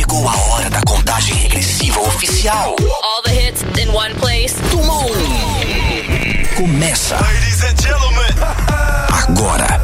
Chegou a hora da contagem regressiva oficial. All the hits in one place. Dumont. Começa. Ladies and gentlemen. Agora.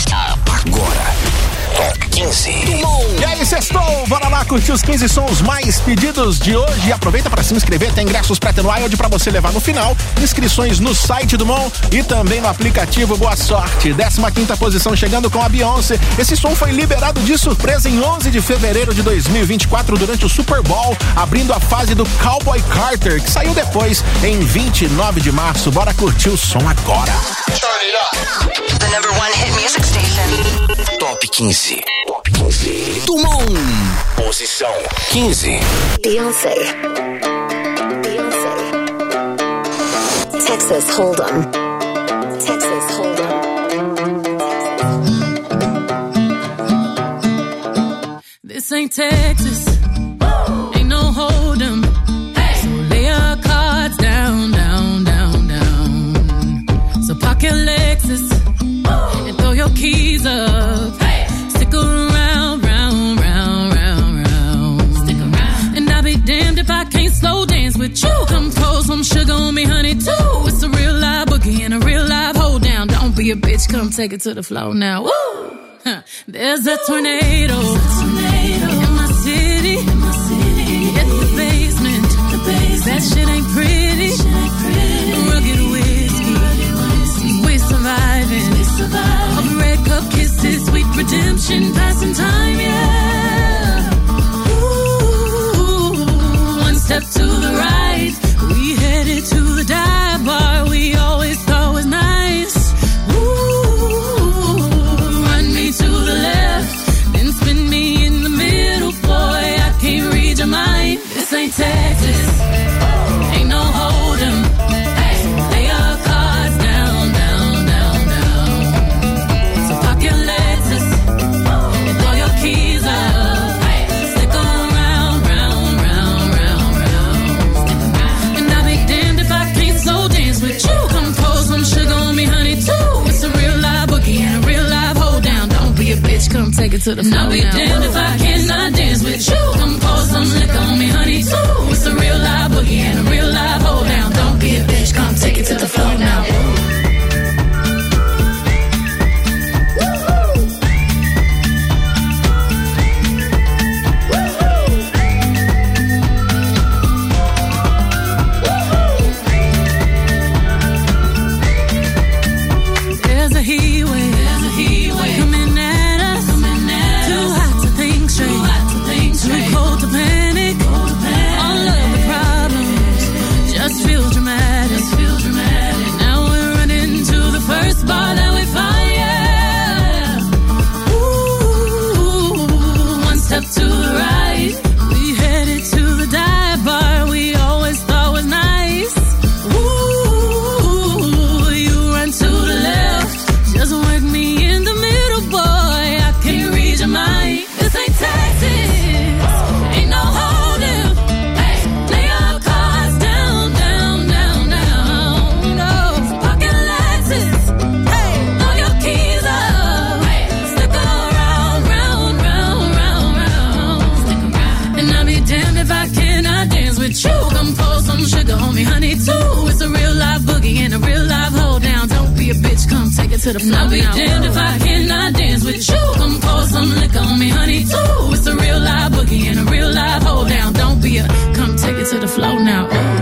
Top 15. Dumont. E aí, sextou? Bora lá curtir os 15 sons mais pedidos de hoje. E aproveita para se inscrever, tem ingressos Pret n Wild pra você levar no final. Inscrições no site do Mon e também no aplicativo. Boa sorte. 15ª posição chegando com a Beyoncé. Esse som foi liberado de surpresa em 11 de fevereiro de 2024 durante o Super Bowl, abrindo a fase do Cowboy Carter, que saiu depois em 29 de março. Bora curtir o som agora. Turn it up. The number one hit music station. Top 15. Top 15. Dumont. Posição 15. Beyoncé. Texas Hold'em. This ain't Texas. Ain't no Hold'em. So lay your cards down, down, down, down. So park your Lexus and throw your keys up. Stick around, round, round, round, round. Stick around. And I'll be damned if I can't slow dance with you. Come pour some sugar on me, honey, too. It's a real live boogie and a real live hold down. Don't be a bitch, come take it to the floor now. Woo! There's a tornado in my city. Hit the basement. That shit ain't pretty. Rugged whiskey. We surviving. Of red cup kisses, sweet redemption, passing time, yeah. Ooh, one step to the right. We headed to the dive bar we always thought was nice. To the left, then spin me in the middle, boy, I can't read your mind. This ain't Texas, ain't no Hold'em. Lay your cards down, down, down, down. So park your Lexus and throw your keys up. Stick around, round, round, round, round. And I'll be damned if I can't slow dance with you. Come pour some sugar on me, honey, too. It's a real live boogie and a real live hold down. Don't be a bitch, come take it to the floor. I'll be damned if I cannot dance with you. Come pour some liquor on me, honey, too. It's a real live boogie and a real live hold down. Don't be a bitch, come take it to the floor now. To the floor. I'll be damned if I cannot dance with you. Come pour some liquor on me, honey, too. It's a real live boogie and a real live hold down. Don't be a, come take it to the floor now. Ooh.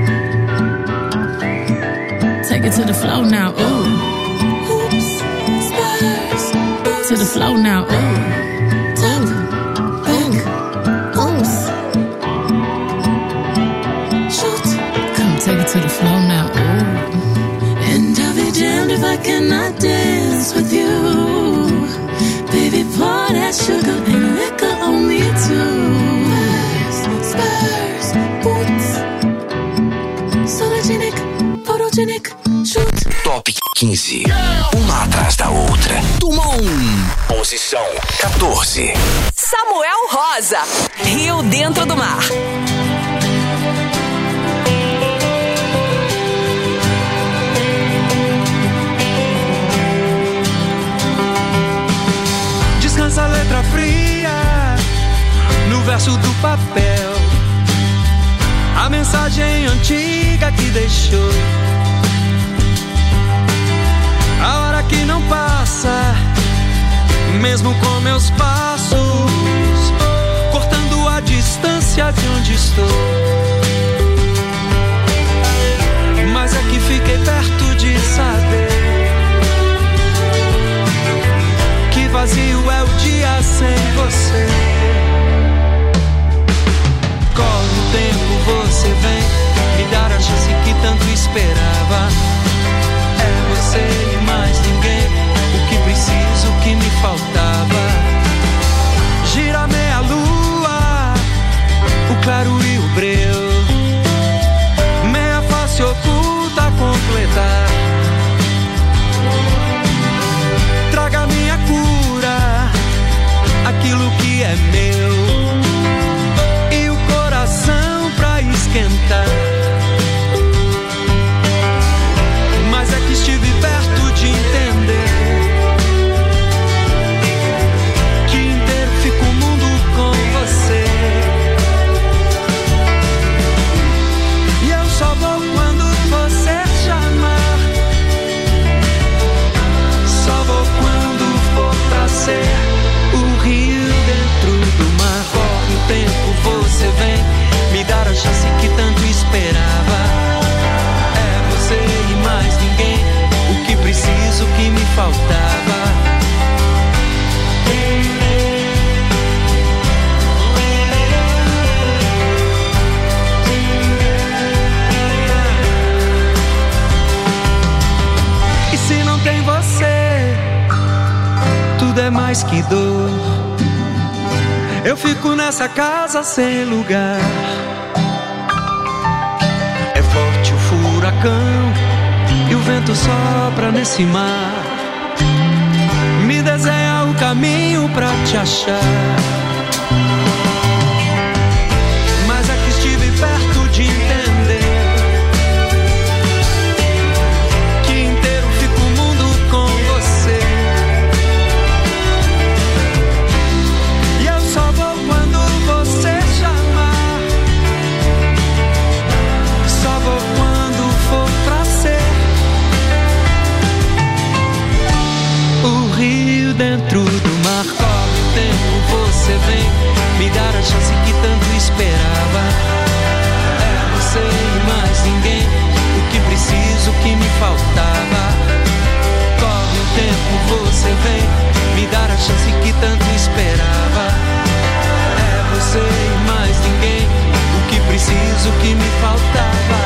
Take it to the floor now. Ooh. Hoops, spurs, to the floor now. Ooh. Top, back, oops. Shoot, come take it to the floor now. Ooh. And I'll be damned if I cannot dance with you. Baby, pour that sugar and liquor on me too. Spurs, boots, sologenic, photogenic, shoot. Top 15. Uma atrás da outra. Dumont. Posição 14. Samuel Rosa. Rio Dentro do Mar. Descansa a letra fria no no verso do papel, a mensagem antiga que deixou. A hora que não passa, mesmo com meus passos, cortando a distância de onde estou. Mas é que fiquei perto de saber que vazio é o dia sem você. Corre o tempo, você vem me dar a chance que tanto esperava. É você e mais ninguém, o que preciso, o que me faltava. Gira meia lua, o claro e o breu, meia face oculta a completar. Traga minha cura, aquilo que é meu, e o coração pra esquentar. Mas é que estive perto de entender que inteiro fica o mundo com você. E eu só vou quando você chamar, só vou quando for pra ser o rio dentro do mar. Corre o tempo, você vem me dar a chance que tanto esperava. É você e mais ninguém, o que preciso, o que me faltava. E se não tem você, tudo é mais que dor. Eu fico nessa casa sem lugar. É forte o furacão e o vento sopra nesse mar. Me desenha o caminho pra te achar. Mas é que estive perto de entender que inteiro fica o mundo com você. E eu só vou quando você chamar, só vou quando for pra ser o rio dentro do mar. Corre o tempo, você vem me dar a chance que tanto esperava. É você e mais ninguém, o que preciso, o que me faltava. Corre o tempo, você vem me dar a chance que tanto esperava. É você e mais ninguém, o que preciso, o que me faltava.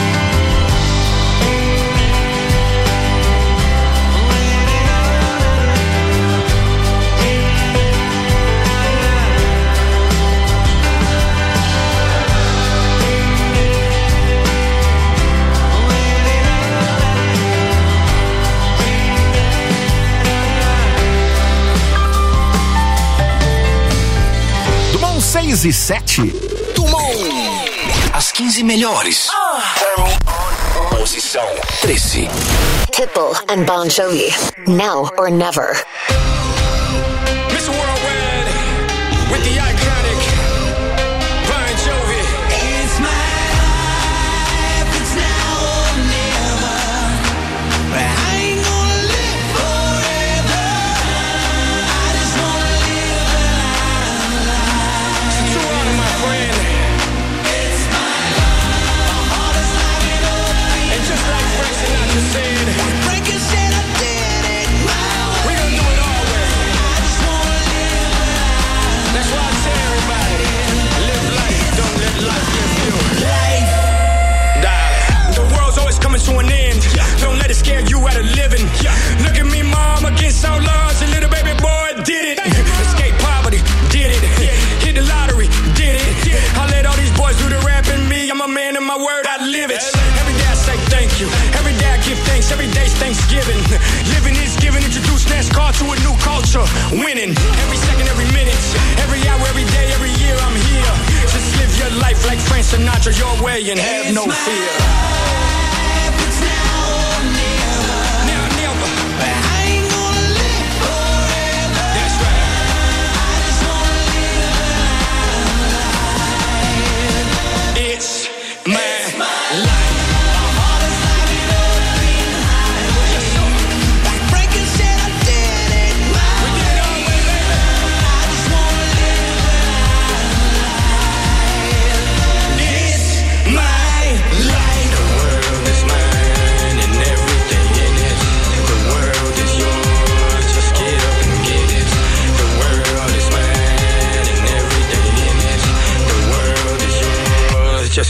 Dumont 6 e 7. Dumont. As 15 melhores. Posição 13. Pitbull and Bon Jovi. Now or never. Mr. Worldwide with the iconic Bon Jovi. It's my life, it's now or never. I ain't gonna live forever. I just wanna live a life. So true honor, my friend. It's my life. My heart is like an open. And just like Frank Sinatra said, Frankie said I did it my way. We gonna do it our way. I just wanna live a life. That's why I tell everybody, live life, don't let life give you life. Darling, the world's always coming to an end. Don't let it scare you out of living. Look at me, mom, against all odds. A little baby boy did it. Escape poverty, did it. Hit the lottery, did it. I let all these boys do the rap and me. I'm a man of my word, I live it. Every day I say thank you. Every day I give thanks. Every day's Thanksgiving. Living is giving. Introduce NASCAR to a new culture. Winning. Every second, every minute. Every hour, every day, every year I'm here. Just live your life like Frank Sinatra your way and have no fear. It's now or never. Now or never. I ain't gonna live forever. That's right. I just wanna live a life.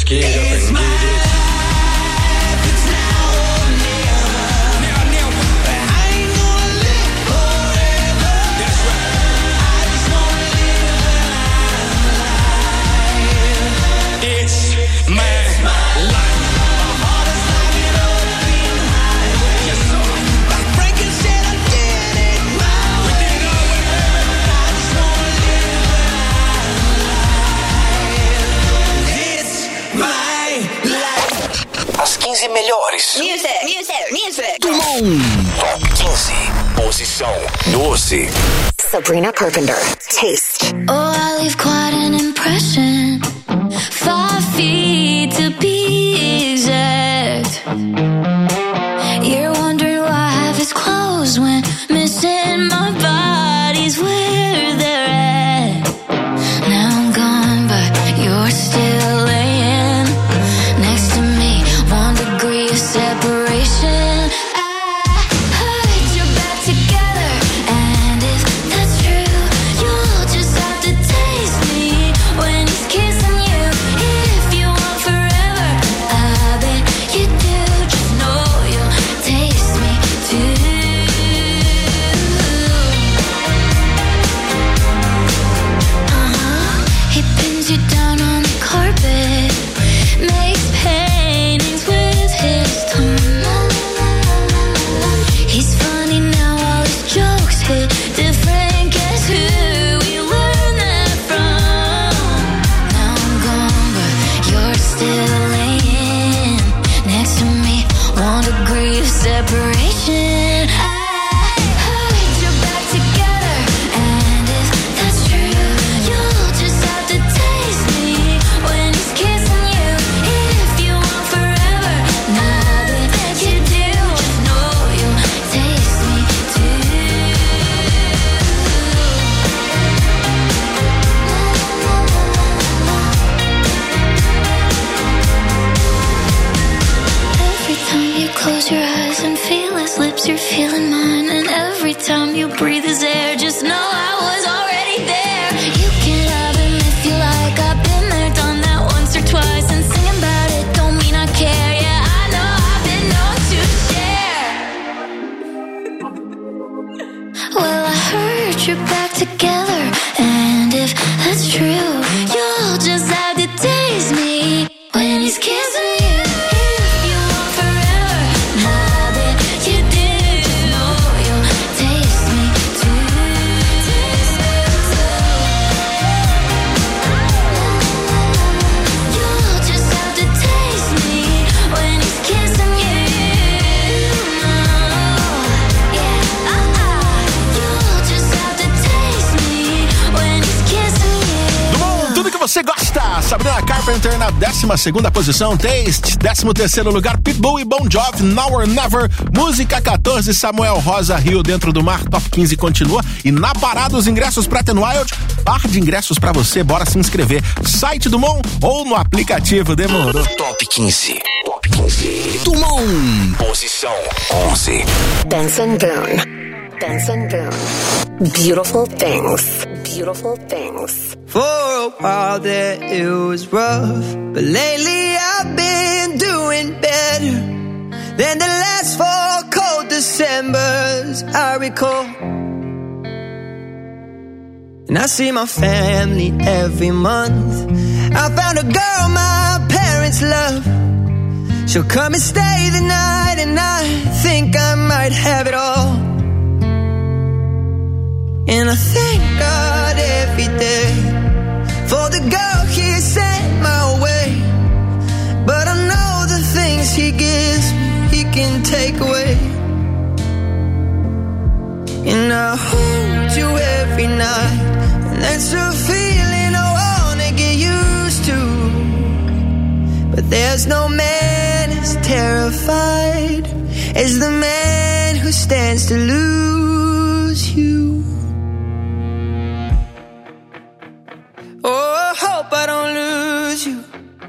Get up and get it. As 15 melhores. Music. Dumont. Top 15. Posição 12. Sabrina Carpenter, Taste. Oh, I leave quite an impression. 5 feet to be exact. You're wondering why I have his clothes when missing my body's where they're at. Now I'm gone, but you're still laying next to me. 1 degree of separation. I heard you're back together, and if that's true, you'll just have to taste me when he's kissing you. If you want forever, I bet you do. Just know you'll taste me too. He pins you down on the carpet, makes paintings with his tongue. He's funny now, all his jokes hit different. Guess who we learned that from? Now I'm gone, but you're still laying next to me. 1 degree of separation. I heard you're back together, and if that's true, you'll just have to taste me when he's kissing you. If you want forever, now that you do, just know you'll taste me too. Every time you close your eyes and feel his lips, you're feeling mine. And every time you breathe his air, just know I was already there. You can have him if you like. I've been there, done that once or twice. And singing about it don't mean I care. Yeah, I know I've been known to share. Well, I heard you're back together, and if that's true, you'll just have to taste me when he's kissing you. If you want forever, now that you do, just know you'll taste me too. You'll just have to taste me when he's kissing you. Yeah, you'll just have to taste me when he's kissing you. Bom, tudo que você gosta. Sabrina Carpenter na 12ª posição, Taste. 13º lugar, Pitbull e Bon Jovi, Now or Never. Música 14, Samuel Rosa, Rio Dentro do Mar. Top 15 continua. E na parada, os ingressos pra Ten Wild. Par de ingressos pra você, bora se inscrever. Site do Mon ou no aplicativo. Demorou. Top 15. Top 15. Dumont. Posição 11. Benson Boone. Benson Boone. Beautiful things. Beautiful things. For a while there it was rough, but lately I've been doing better than the last 4 cold Decembers I recall. And I see my family every month. I found a girl my parents love. She'll come and stay the night, and I think I might have it all. And I thank God every day for the girl he sent my way. But I know the things he gives me, he can take away. And I hold you every night, and that's a feeling I wanna get used to. But there's no man as terrified as the man who stands to lose you. Oh, I hope I don't lose you.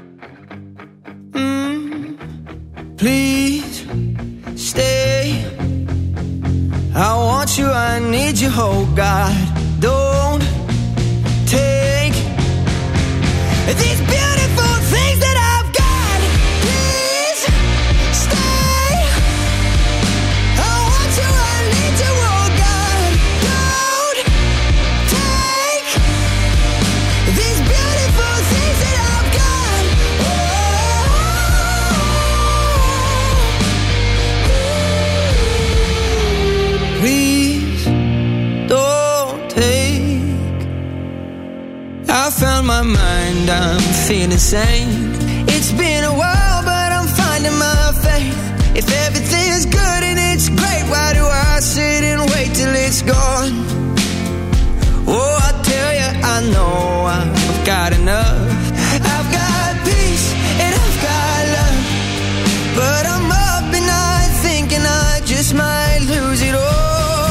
Please stay. I want you, I need you, oh God. Don't take these beautiful things that I've I found my mind, I'm feeling sane. It's been a while, but I'm finding my faith. If everything's good and it's great, why do I sit and wait till it's gone? Oh, I tell you, I know I've got enough. I've got peace and I've got love, but I'm up at night thinking I just might lose it all.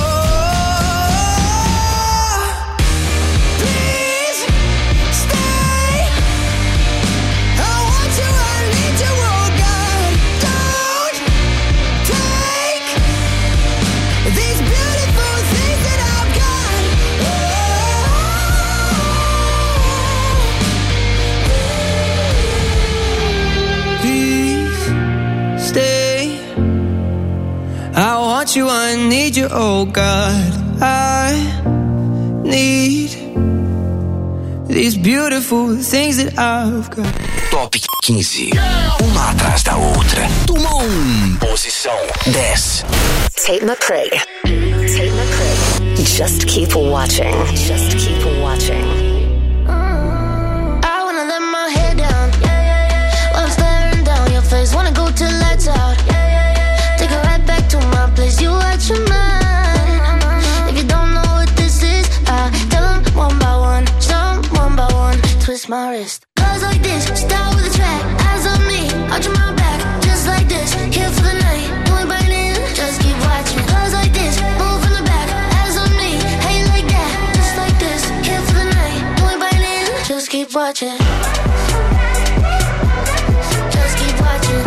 You, I need you, oh God. I need these beautiful things that I've got. Top 15. Uma atrás da outra. Tumon. Posição 10. Tate McCraig. Tate McCraig. Just keep watching. Just keep watching. I wanna let my head down. While I'm staring down your face. Wanna go till lights out. Take it right back to my place. You watch your mind. If you don't know what this is, I tell them one by one. Some one by one. Twist my wrist. Cause like this, start with a track. Eyes on me, arching my back. Just like this, here for the night. You ain't biting, just keep watching. Cause like this, move from the back. Eyes on me, how you like that? Just like this, here for the night. You ain't biting, just keep watching. Just keep watching.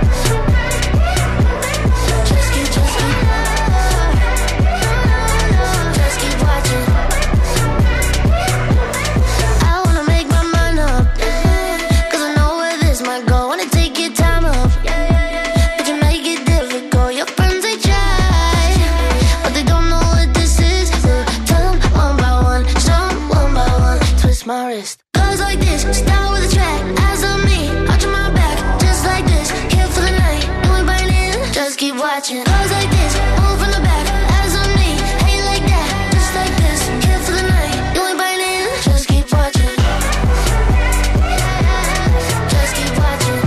Cause like this, start with a track. Eyes on me, arching my back. Just like this, here for the night. You ain't biting, just keep watching. Cause like this, move from the back. Eyes on me, how you like that? Just like this, here for the night. You ain't biting, just keep watching. Just keep watching.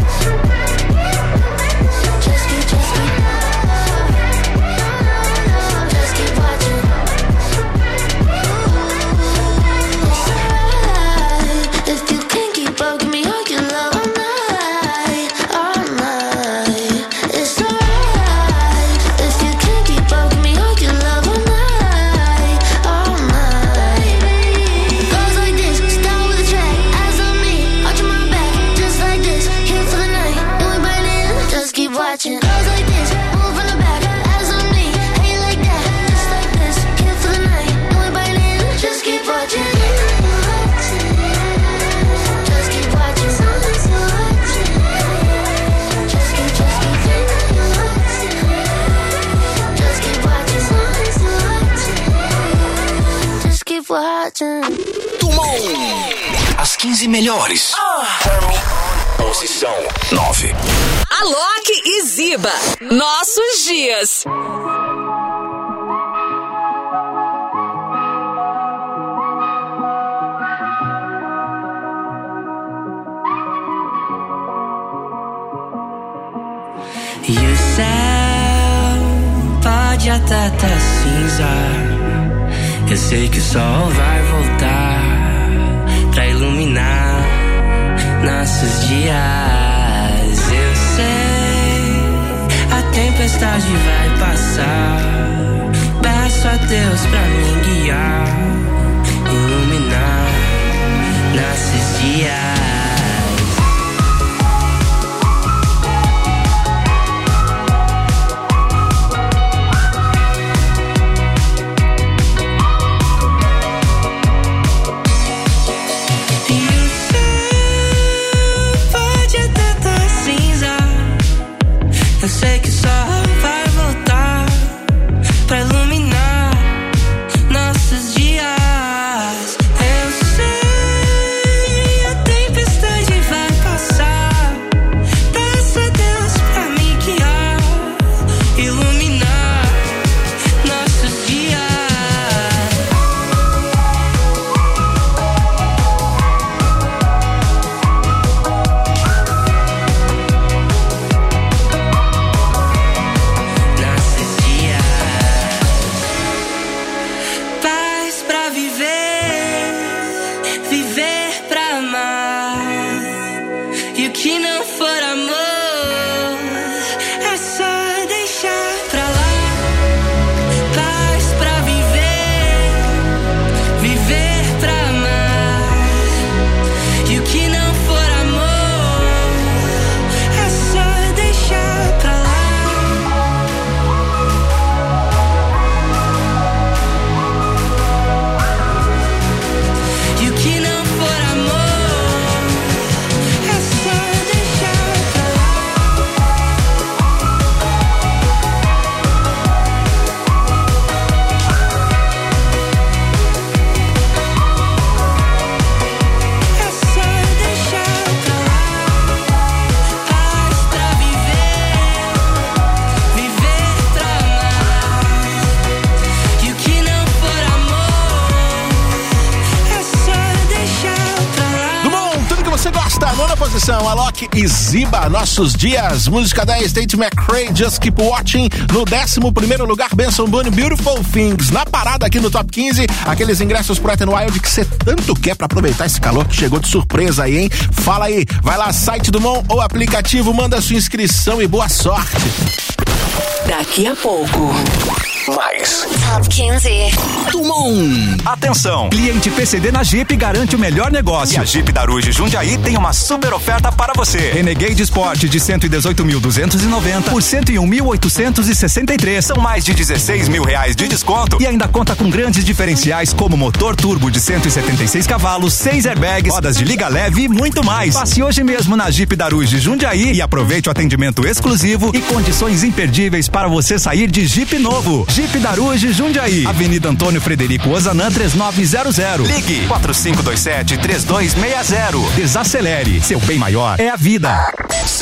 Just keep. Just keep watching. If you can't keep up, give me all your love all night, all night. It's alright. If you can't keep up, give me all your love all night, all night. Goes like this, start with a track. Eyes on me, arching my back. Just like this, here for the night. You ain't biting, just keep watching. Goes like this, move from the back. Eyes on me, how you like that? Just like this, here for the night. You ain't biting, just keep watching. Just keep watching. Just keep. Just keep watching. Just keep watching. Tumon. As 15 melhores. Posição 9. Alok e Ziba. Nossos dias. E o céu pode até tá cinza. Eu sei que o sol vai voltar pra iluminar nossos dias. Eu sei, a tempestade vai passar. Peço a Deus pra me guiar, iluminar nossos dias. Eu sei que só vai voltar pra iluminar nossos dias. que não for amor, é só deixar pra lá. Paz pra viver, viver pra amar. E o que não for amor, é só deixar pra lá. E o que não for amor, é só deixar pra lá. É só deixar pra lá. Paz pra viver, viver pra amar. E o que não for amor, é só deixar pra lá. Do bom, tudo que você gosta. Nona posição, Alok e Ziba, Nossos Dias. Música 10, Tate McRae, Just Keep Watching. No 11º lugar, Benson Boone, Beautiful Things. Na parada aqui no Top 15, aqueles ingressos pro Wet n Wild que você tanto quer pra aproveitar esse calor que chegou de surpresa aí, hein? Fala aí, vai lá, site do Mon ou aplicativo, manda sua inscrição e boa sorte. Daqui a pouco. Mais. Top 15. Tumon. Atenção! Cliente PCD na Jeep garante o melhor negócio. E a Jeep Daruge Jundiaí tem uma super oferta para você. Renegade Sport de 118.290 por 101.863. São mais de 16 mil reais de desconto e ainda conta com grandes diferenciais como motor turbo de 176 cavalos, 6 airbags, rodas de liga leve e muito mais. Passe hoje mesmo na Jeep Daruge Jundiaí e aproveite o atendimento exclusivo e condições imperdíveis para você sair de Jeep novo. Jeep Daruge Jundiaí, Avenida Antônio Frederico Ozanam 3900. Ligue 4527-3260. Desacelere, seu bem maior é a vida.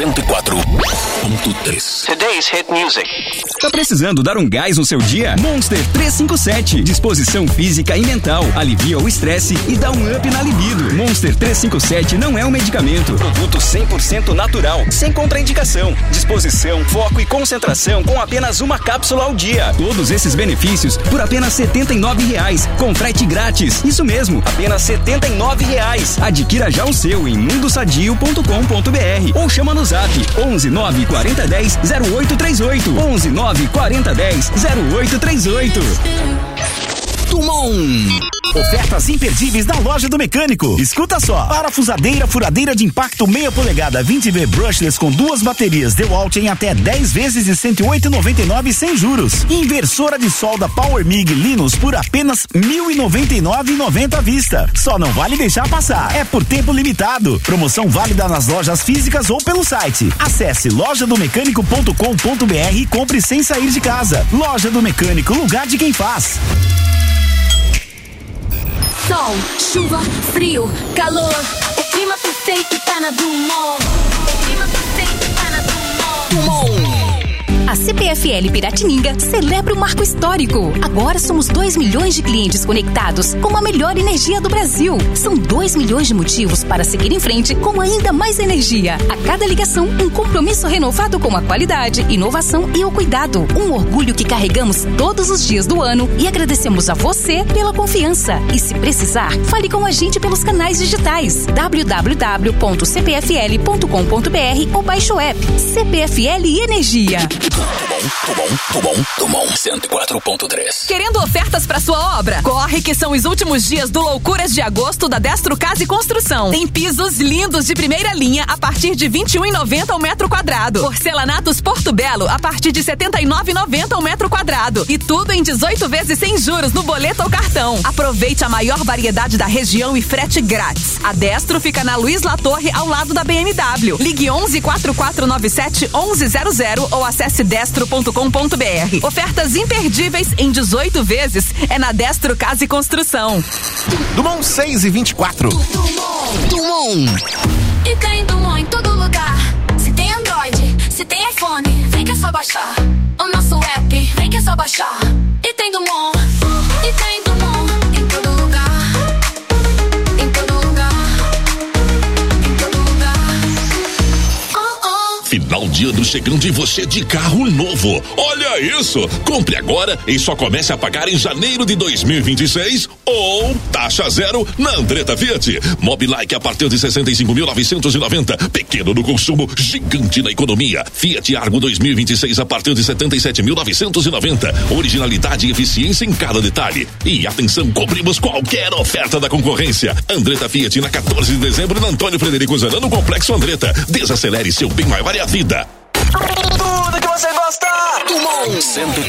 104.3. Today's Hit Music. Tá precisando dar um gás no seu dia? Monster 357. Disposição física e mental. Alivia o estresse e dá um up na libido. Monster 357 não é um medicamento. Produto 100% natural, sem contraindicação. Disposição, foco e concentração com apenas uma cápsula ao dia. Todos esses benefícios por apenas R$ 79,00. Com frete grátis. Isso mesmo, apenas R$ 79,00. Adquira já o seu em mundosadio.com.br ou chama no zap 11 9 40 10 0838. 11 9 40 10 0838. Tumon. Ofertas imperdíveis da Loja do Mecânico. Escuta só. Parafusadeira, furadeira de impacto meia polegada 20V brushless com 2 baterias DeWalt em até 10 vezes de R$ 108,99 sem juros. Inversora de solda Power MIG Linus por apenas R$ 1.099,90 à vista. Só não vale deixar passar. É por tempo limitado. Promoção válida nas lojas físicas ou pelo site. Acesse lojadomecânico.com.br e compre sem sair de casa. Loja do Mecânico, lugar de quem faz. Sol, chuva, frio, calor. O clima perfeito tá na Dumont. O clima perfeito tá na Dumont. A CPFL Piratininga celebra o marco histórico. Agora somos 2 milhões de clientes conectados com a melhor energia do Brasil. São 2 milhões de motivos para seguir em frente com ainda mais energia. A cada ligação, um compromisso renovado com a qualidade, inovação e o cuidado. Um orgulho que carregamos todos os dias do ano e agradecemos a você pela confiança. E se precisar, fale com a gente pelos canais digitais www.cpfl.com.br ou baixe o app CPFL Energia. Tumon 104.3. Querendo ofertas para sua obra? Corre que são os últimos dias do Loucuras de Agosto da Destro Casa e Construção. Tem pisos lindos de primeira linha a partir de R$ 21,90 ao metro quadrado. Porcelanatos Porto Belo a partir de R$ 79,90 ao metro quadrado. E tudo em 18 vezes sem juros no boleto ou cartão. Aproveite a maior variedade da região e frete grátis. A Destro fica na Luiz Latorre ao lado da BMW. Ligue 11 4497 1100 ou acesse destro.com.br. Ofertas imperdíveis em 18 vezes é na Destro Casa e Construção. Dumont 6:24. Dumont. E tem Dumont em todo lugar. Se tem Android, se tem iPhone, vem que é só baixar. O nosso app, vem que é só baixar. E tem Dumont. E tem Dumont em todo lugar. Em todo lugar. Em todo lugar. Final Valdiano chegando e você de carro novo. Olha isso! Compre agora e só comece a pagar em janeiro de 2026 ou taxa zero na Andretta Fiat. Mobilike a partir de 65.990. Pequeno no consumo, gigante na economia. Fiat Argo 2026 a partir de 77.990. Originalidade e eficiência em cada detalhe. E atenção, cobrimos qualquer oferta da concorrência. Andretta Fiat na 14 de dezembro na Antônio Frederico Zanano, no Complexo Andretta. Desacelere seu bem maior e a vida. Tudo que você gosta. Tumon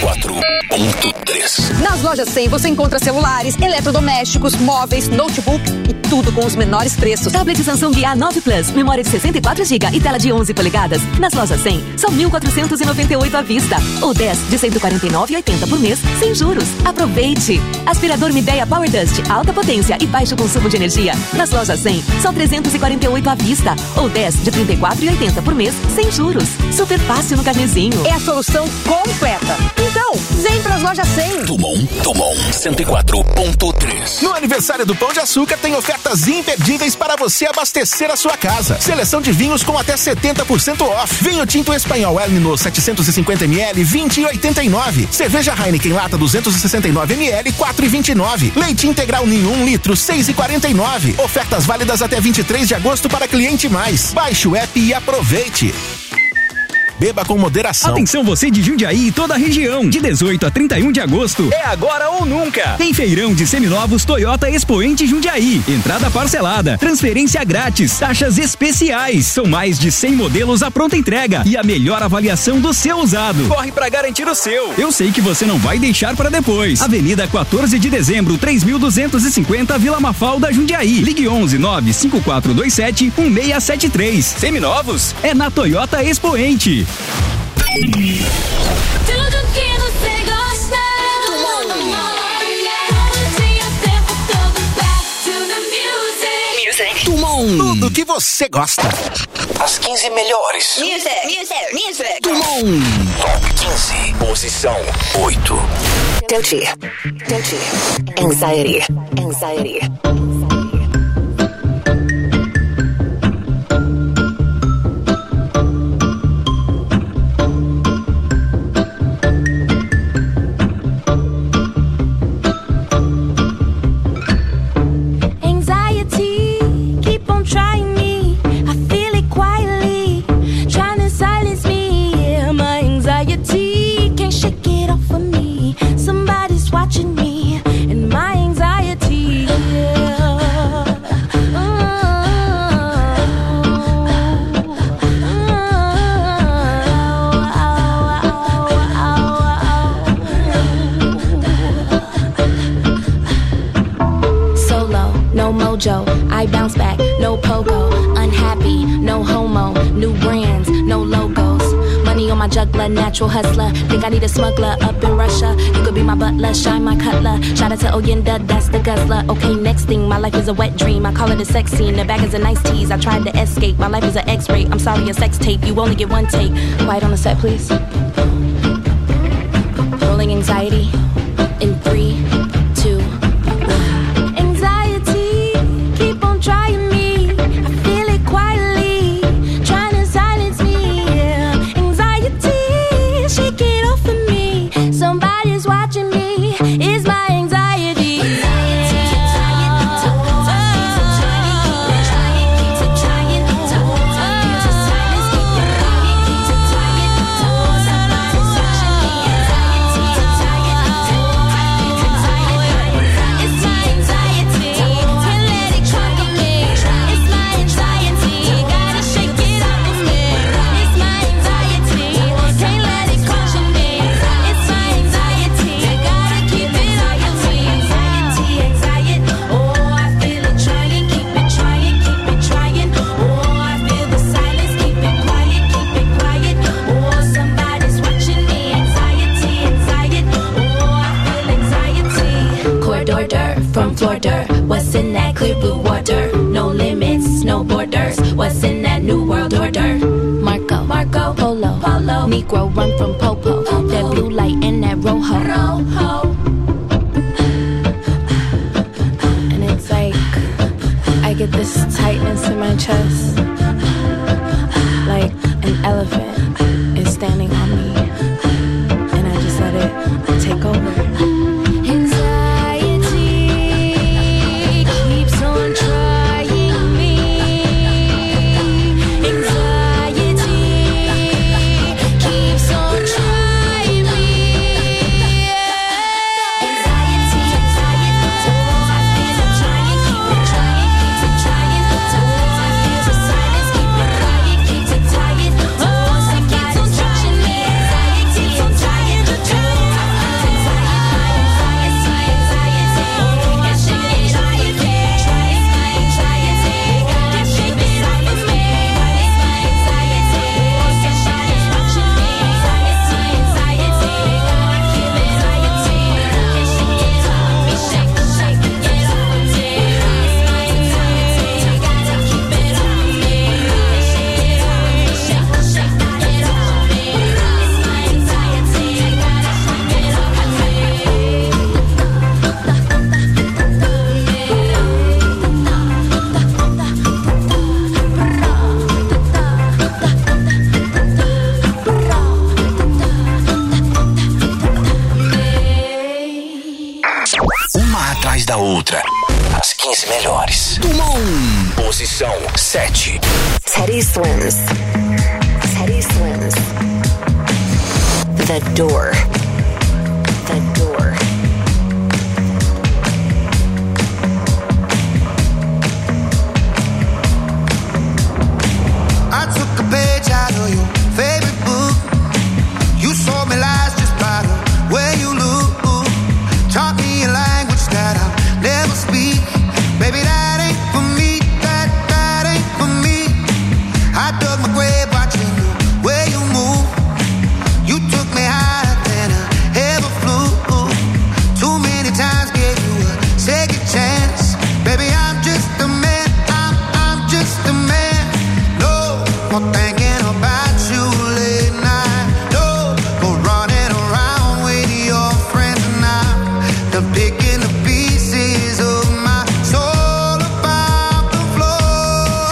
104.3. Nas lojas 100 você encontra celulares, eletrodomésticos, móveis, notebook e tudo com os menores preços. Tablet Samsung A9 Plus, memória de 64 GB e tela de 11 polegadas. Nas lojas 100, só 1.498 à vista. Ou 10 de 149,80 por mês, sem juros. Aproveite! Aspirador Midea Power Dust, alta potência e baixo consumo de energia. Nas lojas 100, só 348 à vista. Ou 10 de 34,80 por mês, sem juros. Super fácil no carnezinho. É a solução completa. Então, vem pras lojas 100. Tumon 104.3. No aniversário do Pão de Açúcar tem ofertas imperdíveis para você abastecer a sua casa. Seleção de vinhos com até 70% off. Vinho tinto espanhol El Nino 750ml 20,89. Cerveja Heineken lata 269ml 4,29. Leite integral Ninho 1 litro 6,49. Ofertas válidas até 23 de agosto para cliente mais. Baixe o app e aproveite. Beba com moderação. Atenção você de Jundiaí e toda a região. De 18 a 31 de agosto. É agora ou nunca. Tem feirão de seminovos Toyota Expoente Jundiaí. Entrada parcelada. Transferência grátis. Taxas especiais. São mais de 100 modelos à pronta entrega. E a melhor avaliação do seu usado. Corre pra garantir o seu. Eu sei que você não vai deixar pra depois. Avenida 14 de dezembro, 3.250 Vila Mafalda, Jundiaí. Ligue 11 95427 1673. Seminovos é na Toyota Expoente. Tudo que você gosta. Tumon. Tudo que você gosta. As 15 melhores. Music. Tumon. Top 15. Posição 8. Dochi. Anxiety. Watching me and my anxiety. Solo, no mojo. I bounce back, no pogo. Unhappy, no homo. New brands, no logos. Money on my juggler, natural hustler. Think I need a smuggler up in Russia. You could be my butler, shine my cutler. Shout out to Oyenda, that's the guzzler. Okay, next thing, my life is a wet dream. I call it a sex scene, the bag is a nice tease. I tried to escape, my life is an X-ray. I'm sorry, a sex tape, you only get one take. Quiet on the set, please. Rolling anxiety in 3, 2, 1. Anxiety, keep on trying me. I feel it quietly, trying to silence me. Yeah. Anxiety, shake it off of me. Somebody's watching me. It's my anxiety. From Florida, what's in that clear blue water? No limits, no borders. What's in that new world order? Marco, Polo, Negro run from Popo. That blue light and that rojo. And it's like I get this tightness in my chest, like an elephant. as melhores. Dumont, posição 7. Teddy Swims. Teddy Swims. The Door. The Door. I took a page out of your favorite book. You saw me lies just by the way you look. Taught me a language that I'll never speak. Baby, that ain't for me. That ain't for me. I dug my grave watching the way you move. You took me higher than I ever flew. Too many times gave you a second chance. Baby, I'm just a man. I'm just a man. No more thinking about you late night. No more running around with your friends and I'm picking the pieces of my soul about the floor.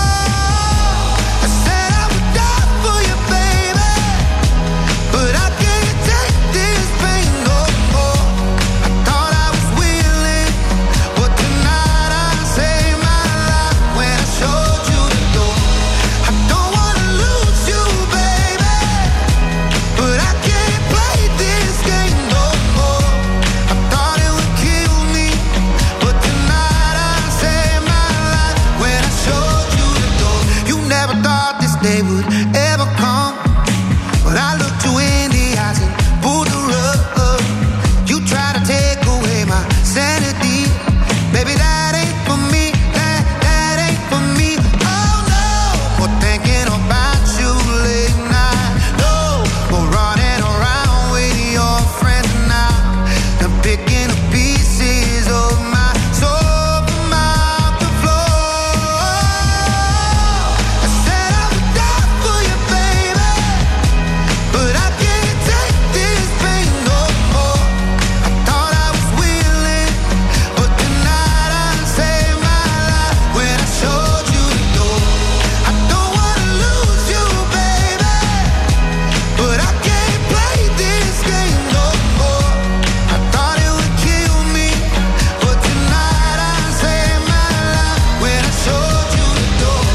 I said I would die for you, baby, but I can't take this pain no more. I thought I was willing, but tonight I saved my life when I showed you the door. I don't wanna lose you, baby, but I can't play this game no more. I thought it would kill me, but tonight I saved my life when I showed you the door. You never thought this day would ever come, but I looked you in the eyes and pulled the rug. You tried to take away my sanity. Baby, that ain't for me. That ain't for me. Oh no, more thinking about you late night. No more running around with your friends now. I'm picking up pieces of my soul from out the floor. I said I would die for you, baby, but I can't take this pain no more. I thought I was willing, but tonight I saved my life when I showed you the door. I don't wanna lose you, baby, but I can't play this game no more. I thought it would kill me, but tonight I saved my life when I showed you the door.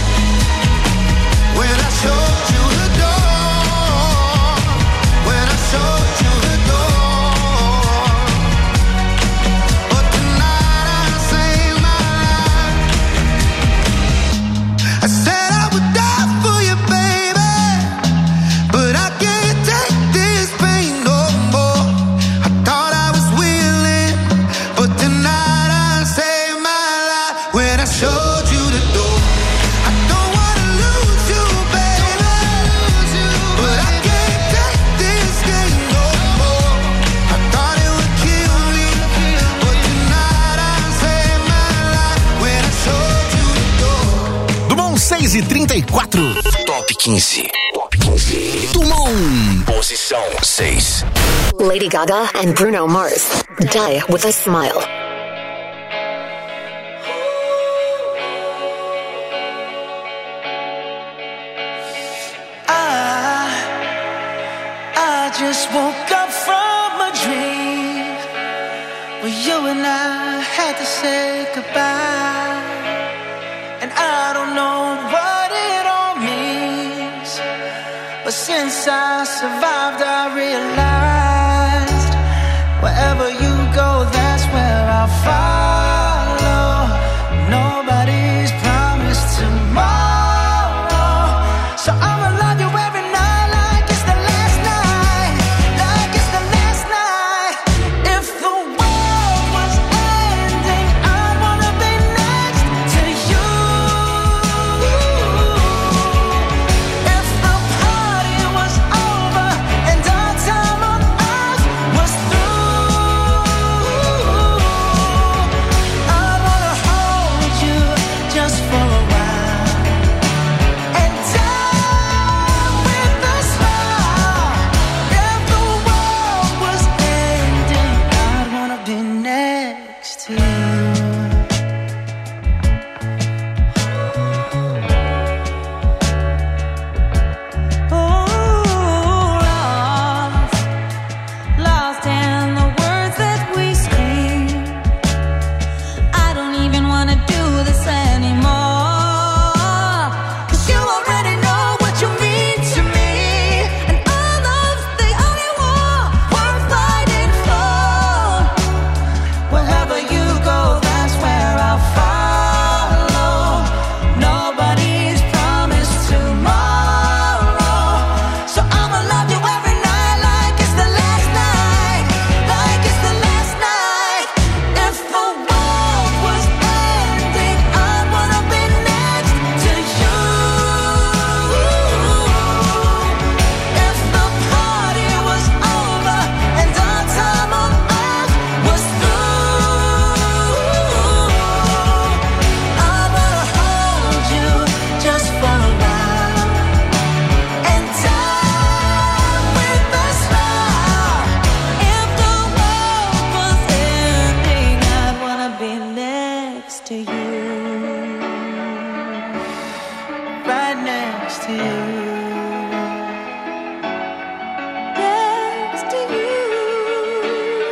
When I showed you the door. When I showed you the door. But tonight I saved my life. I said I would die for you, baby, but I can't take this pain no more. I thought I was willing, but tonight I saved my life when I showed you the door. I don't wanna lose you, baby, but I can't take this game no more. I thought it would kill me, but tonight I saved my life when I showed you the door. Dumont 6:34. Top 15. Top 15. Dumont, posição 6. Lady Gaga and Bruno Mars. Die with a Smile. I just woke up from a dream where you and I had to say goodbye, and I don't know what it all means, but since I survived I realized wherever you go, that's where I'll follow. Nobody's promised tomorrow, so I'ma love you every night like it's the last night, like it's the last night. If the world was ending, I wanna be next to you. If the party was over, next to you. Right next to you. Next to you.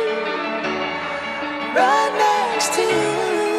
Right next to you.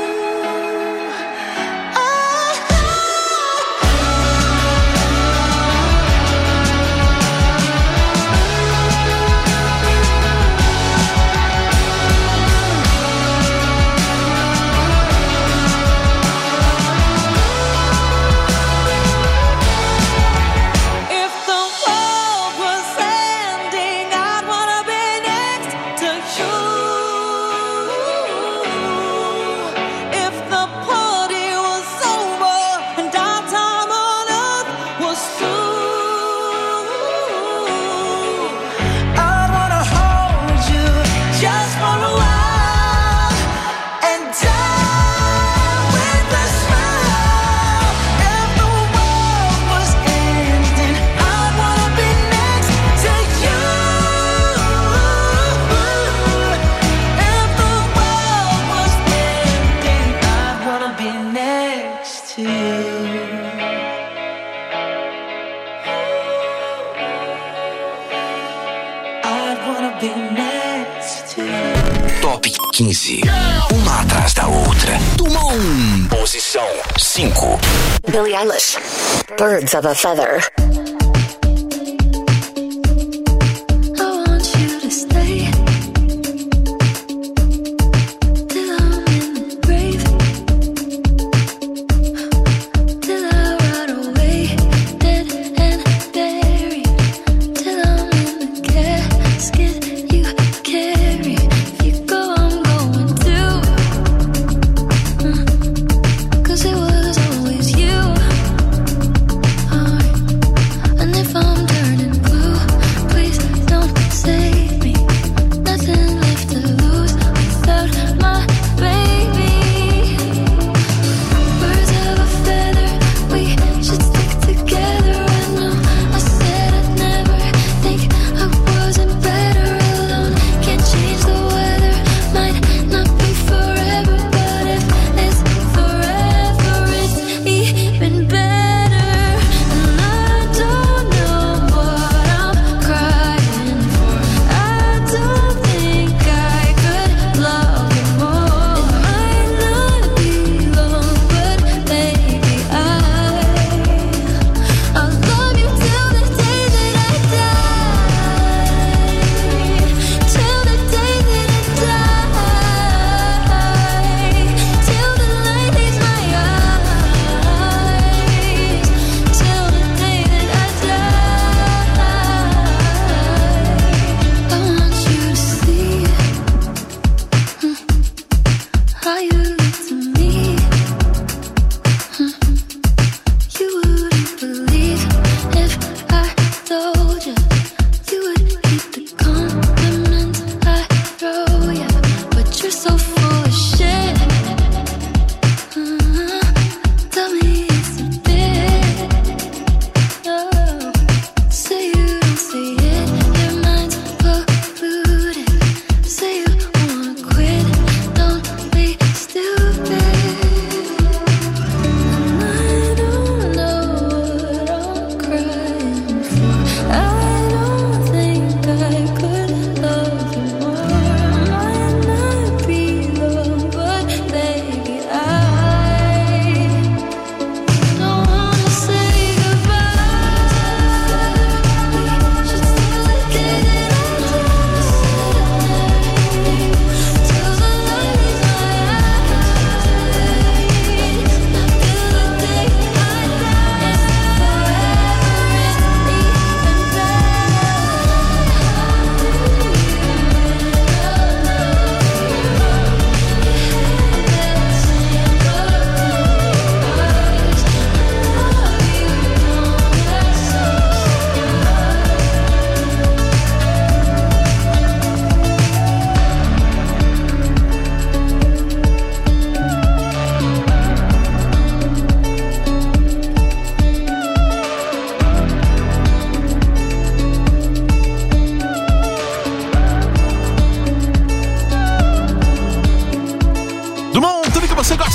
Top 15. Uma atrás da outra. Tumon. Posição 5. Billie Eilish. Birds of a Feather.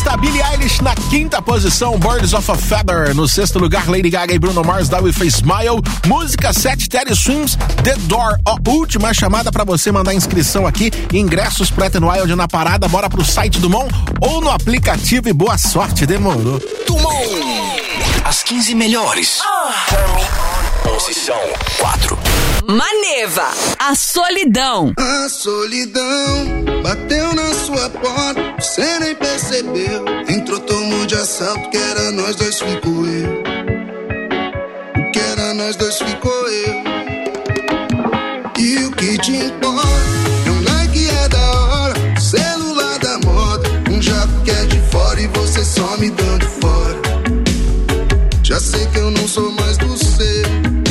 lista, Billie Eilish na 5ª posição, Birds of a Feather. No 6º lugar, Lady Gaga e Bruno Mars, Die With a Smile. Música 7, Teddy Swims, The Door. Última chamada pra você mandar inscrição aqui. Ingressos Pret n Wild na parada. Bora pro site do Mon ou no aplicativo e boa sorte, demorou. Dumont. As 15 melhores. Posição 4. Maneva, a solidão. A solidão bateu na sua porta, você nem percebeu. Entrou, tomou de assalto, que era nós dois, ficou eu. O que era nós dois, ficou eu. E o que te importa? É um Nike, é da hora, celular da moda, um jato que é de fora e você só me dando fora. Já sei que eu não sou mais do seu.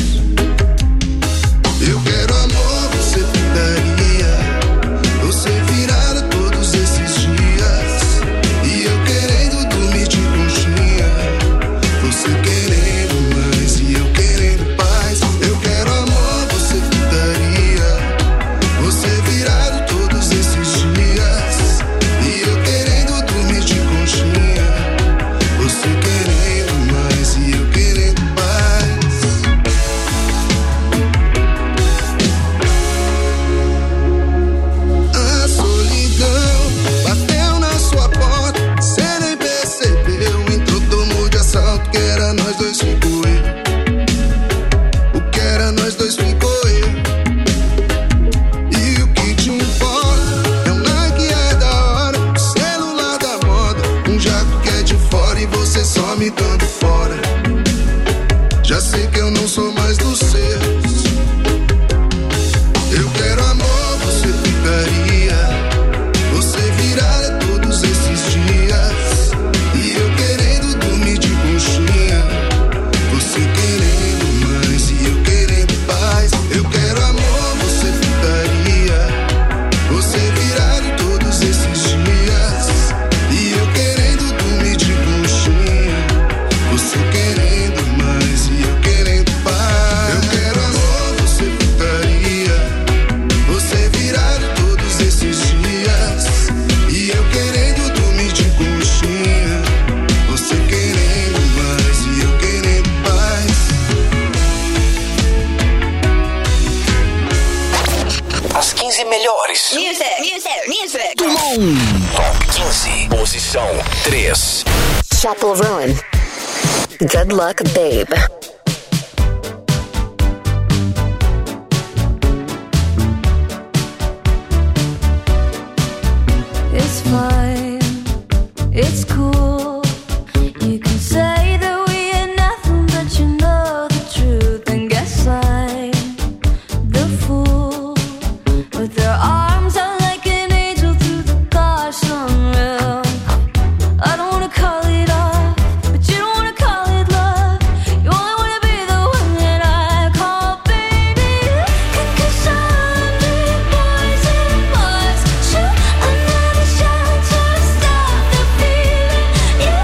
Eu quero amor, você daria. Você virada todos esses dias. E eu querendo dormir de conchinha. Você querendo mais e eu querendo paz. Eu quero amor, você daria. Você virado todos esses dias. E eu querendo dormir de conchinha. Você querendo mais e eu querendo paz. A solidão bateu na sua porta, cê nem percebeu. Entrou, tomou de assalto, que era nós dois, ficou eu. O que era nós dois, ficou eu. E o que te importa? É um Nike, é da hora, celular da moda, um jato que é de fora e você só me dando fora. Já sei que eu não sou mais dos seus. Eu quero amor, você ficaria. Você virada todos esses dias. E eu querendo dormir de conchinha. Você querendo mais e eu querendo paz. Eu quero amor, você ficaria. Você virado todos esses dias. E eu querendo dormir de conchinha. Você querendo mais e eu querendo paz. Eu quero amor, você ficaria. Você virado todos esses dias. E eu querendo dormir de conchinha. Você querendo mais e eu querendo paz. As 15 melhores. Music. Dumont. Top 15. Posição 3. Chapel Rowan. Good luck, babe. It's fine, it's cool. You can say that we are nothing, but you know the truth. And guess I'm the fool with their arms out like an angel through the gosh unreal. I don't wanna call it off, but you don't wanna call it love. You only wanna be the one that I call baby. 'Cause I'm dream boys and boys shoot another shot to stop the feeling. Yeah.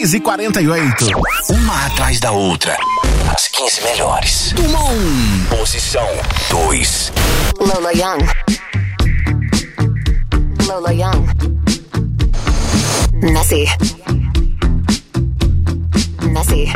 6h48. Uma atrás da outra. As 15 melhores. Dumont. Posição 2. Lola Young. Lola Young. Messy. Messy.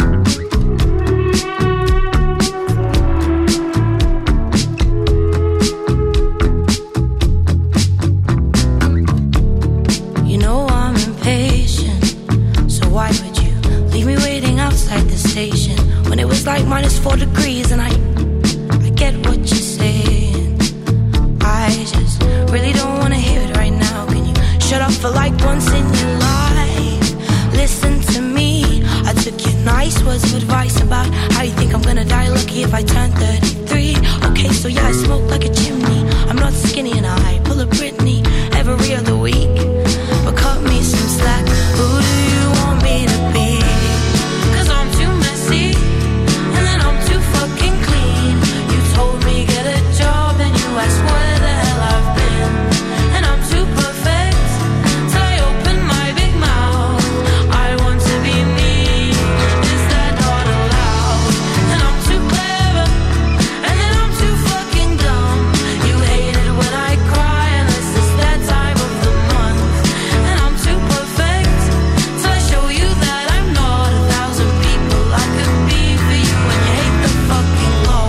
You know I'm impatient, so why would you leave me waiting outside the station when it was like -4 degrees? And I get what you're saying. I just really don't wanna hear it right now. Can you shut up for like once in your life? Listen to me. I took your nice words of advice about how you think I'm gonna die lucky if I turn 33. Okay, so yeah, I smoke like a chimney. I'm not skinny and I pull a Britney every other week. But cut me some slack. Who do you want me to be? 'Cause I'm too messy, and then I'm too fucking clean. You told me get a job, and you asked where the hell I've been. And I'm too perfect, till I open my big mouth. I want to be me, is that not allowed? And I'm too clever, and then I'm too fucking dumb. You hate it when I cry, unless it's that time of the month. And I'm too perfect, till I show you that I'm not 1,000 people I could be for you. And you hate the fucking law.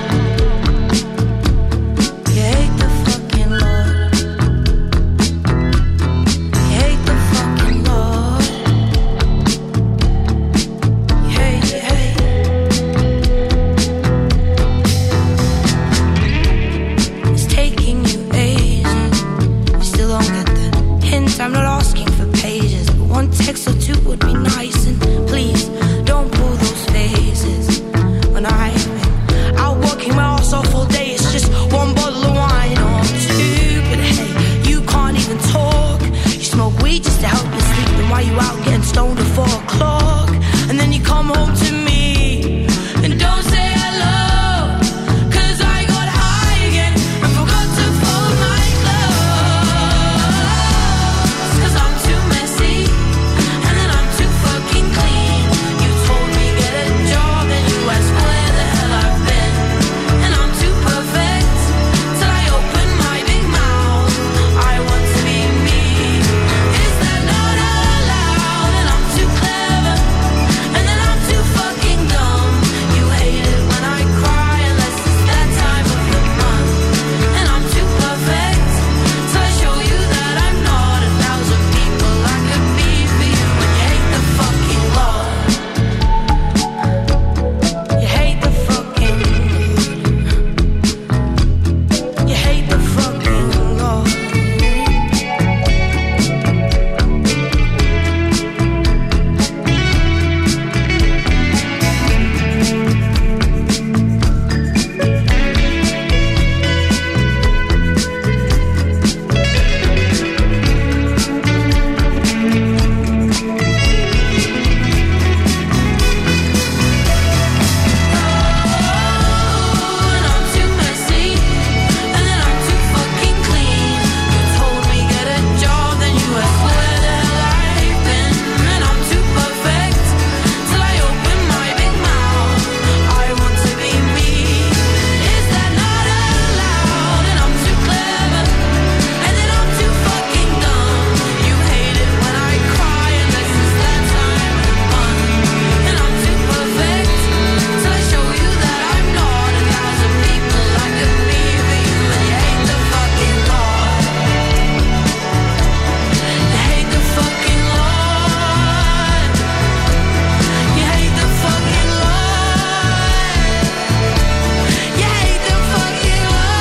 You hate the fucking law. You hate the fucking law. You hate, you hate. It's taking you ages. You still don't get the hint. I'm not asking for pages, but one text or two would be nice. And please don't pull those phases. When I've been out working my ass off all day, it's just one bottle of wine or two. But hey, you can't even talk. You smoke weed just to help you sleep. Then why you out getting stoned at 4 o'clock? And then you come home to me and don't say hello. 'Cause I got high again and forgot to fold my clothes. 'Cause I'm too messy, and then I'm too fucking clean. You told me get a job, and you asked where the hell I've been. And I'm too perfect, till I open my big mouth. I want to be me, is that not allowed? And I'm too clever, and then I'm too fucking dumb. You hate it when I cry, unless it's that time of the month. And I'm too perfect, till I show you that I'm not 1,000 people I could be for you. And you hate the fucking law. You hate the fucking. You hate the fucking law. And I'm too messy, and then I'm too fucking clean. You told me get a job, then you asked where the hell I've been. And I'm too perfect, till I open my big mouth. I want to be me, is that not allowed? And I'm too clever, and then I'm too fucking dumb. You hate it when I cry, unless it's that time of the month. And I'm too perfect, till I show you that I'm not 1,000 people I could be for you. And you hate the fucking law. You hate the fucking law. You hate the fucking law. You hate the fucking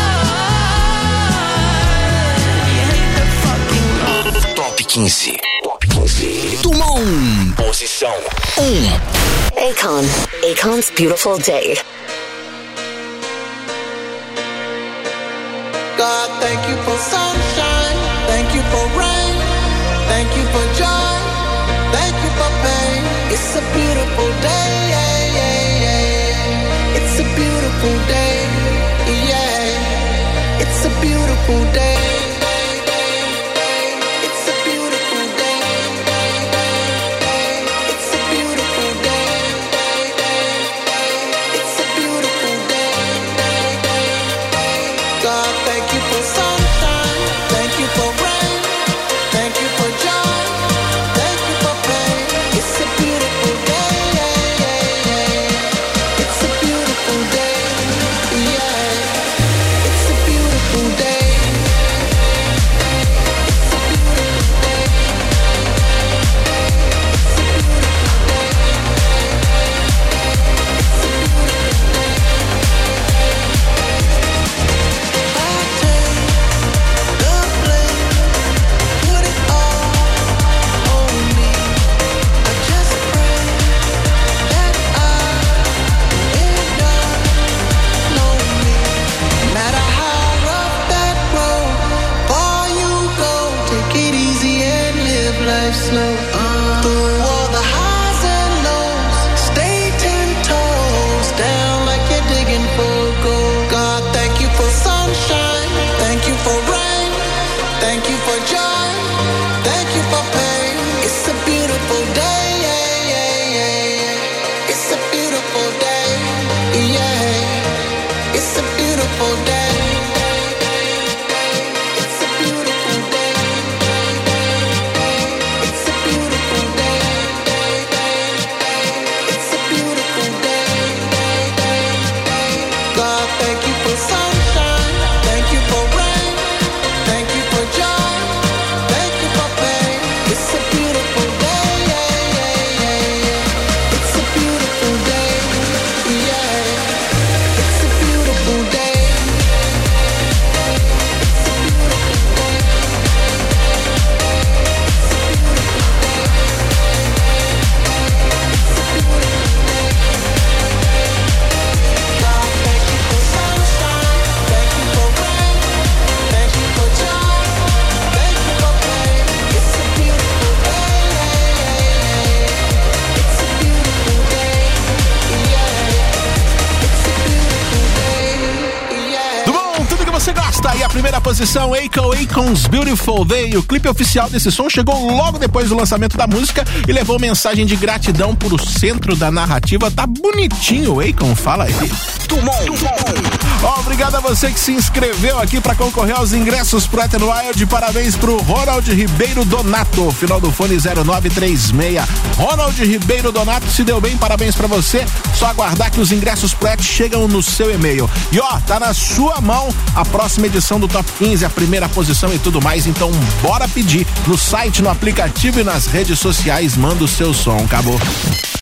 law. You hate the fucking law. Top 15. Top 15. Dumont. Posição Akon. Akon's Beautiful Day. God, thank you for sunshine. Thank you for rain. Thank you for joy. Thank you for pain. It's a beautiful day. It's a beautiful day. Yeah. It's a beautiful day. It's a beautiful day. It's a Está aí a primeira posição, Akon's Beautiful Day. O clipe oficial desse som chegou logo depois do lançamento da música e levou mensagem de gratidão pro centro da narrativa. Tá bonitinho, Akon, fala aí. Obrigado a você que se inscreveu aqui para concorrer aos ingressos pro Wet n Wild. Parabéns pro Ronald Ribeiro Donato, final do fone 0936. Ronald Ribeiro Donato, se deu bem, parabéns pra você. Só aguardar que os ingressos pro Wet chegam no seu e-mail. E tá na sua mão a próxima edição do Top 15, a primeira posição e tudo mais. Então bora pedir no site, no aplicativo e nas redes sociais. Manda o seu som, acabou.